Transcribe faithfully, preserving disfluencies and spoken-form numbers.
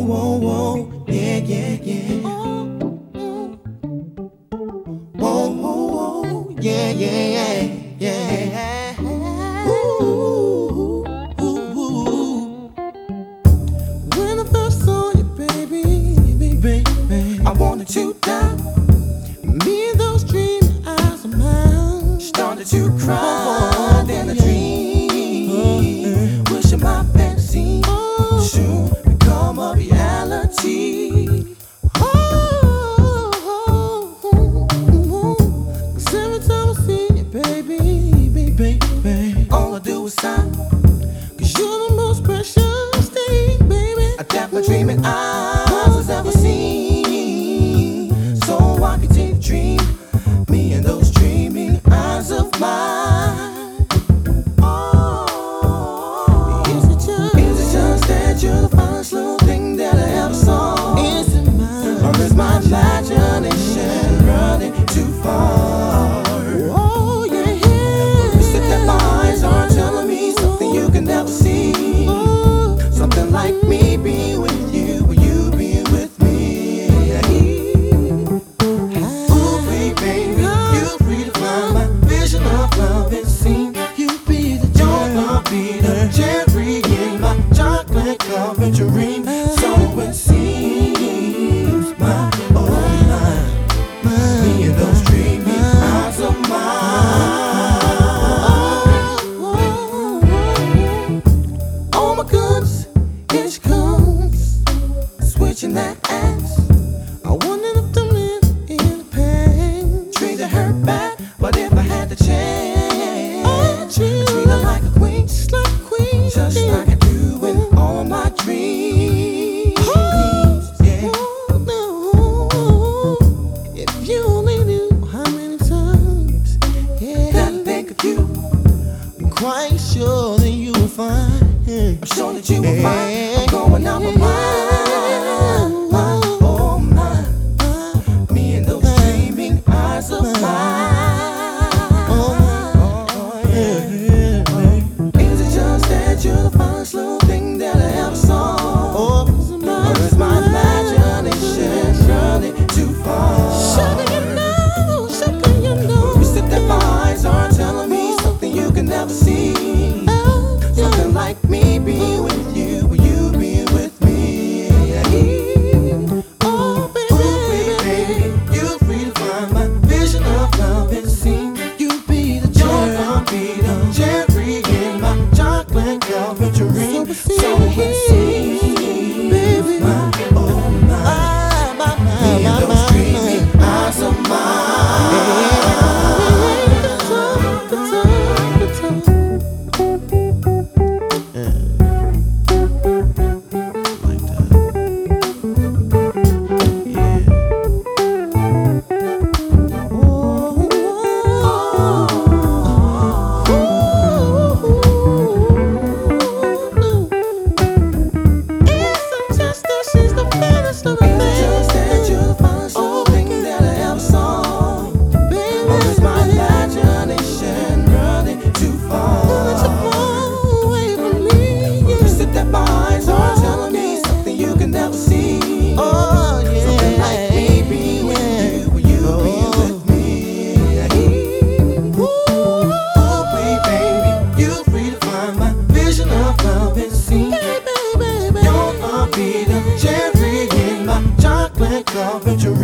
whoa, whoa, yeah, yeah, yeah. Whoa, whoa, whoa, yeah, yeah, yeah, yeah. Ooh, ooh, ooh. When I first saw you, baby, baby, baby, I wanted to die. Me and those dreamy eyes of mine started to cry in a dream, wishing my fantasy soon become a reality. Oh, cause every time I see you, baby, baby, baby, all I do is sigh. Cause you're the most precious thing, baby, I doubt my dreaming eyes has ever seen. So I can take a dream, me and those dreaming eyes of mine. Oh, is it just, is it just that you're the finest little thing that I ever saw? Is it mine, or is my imagination running too far? Oh yeah, yeah. You said that my eyes are telling me something you can never see. Oh, something like me being with you, or you being with me. Ooh, baby, you're free to find my vision of love and scene. You be the joy, I'll be the cherry in my chocolate covered dream. So it seems, my oh my, me and those dreamy eyes of mine. Oh my goodness, here she comes, switching that ass. I wonder if the men in the past treated her bad, but if I had the chance, oh, treat her like a queen, just like a queen, just like I do in all my dreams. Oh, yeah. Oh, no. If you only knew how many times, yeah, that I think of you, I'm quite sure that you will find. I'm sure that you will find. I'm going out my mind, my, oh my, me and those dreaming eyes of mine. Oh, yeah, yeah. Is it just that you're the finest little thing that I ever saw? Or is my imagination running too far? Sugar, you know, sugar, you know. You said that my eyes are telling me something you can never see. Something like me being with you, or you being with me. Oh, baby, oh, baby, baby, you're free to find my vision of love and scene. You be the joy, I'll be the cherry in my chocolate covered dream. So it seems, baby, my oh my, me and those dreamy eyes of mine. Be the cherry in my chocolate covered dream.